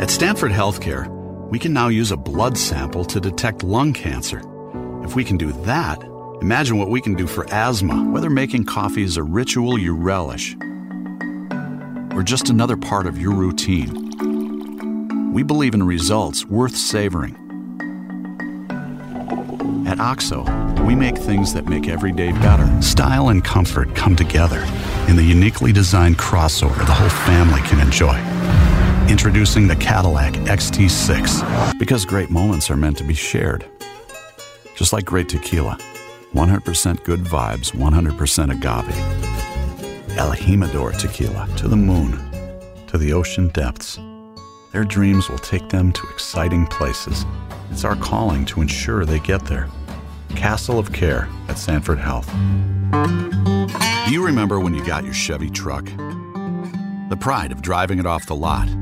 At Stanford Healthcare, we can now use a blood sample to detect lung cancer. If we can do that, imagine what we can do for asthma, whether making coffee is a ritual you relish or just another part of your routine. We believe in results worth savoring. At OXO, we make things that make every day better. Style and comfort come together in the uniquely designed crossover the whole family can enjoy. Introducing the Cadillac XT6, because great moments are meant to be shared. Just like great tequila, 100% good vibes, 100% agave. El Jimador Tequila, to the moon, to the ocean depths. Their dreams will take them to exciting places. It's our calling to ensure they get there. Castle of Care at Sanford Health. Do you remember when you got your Chevy truck? The pride of driving it off the lot,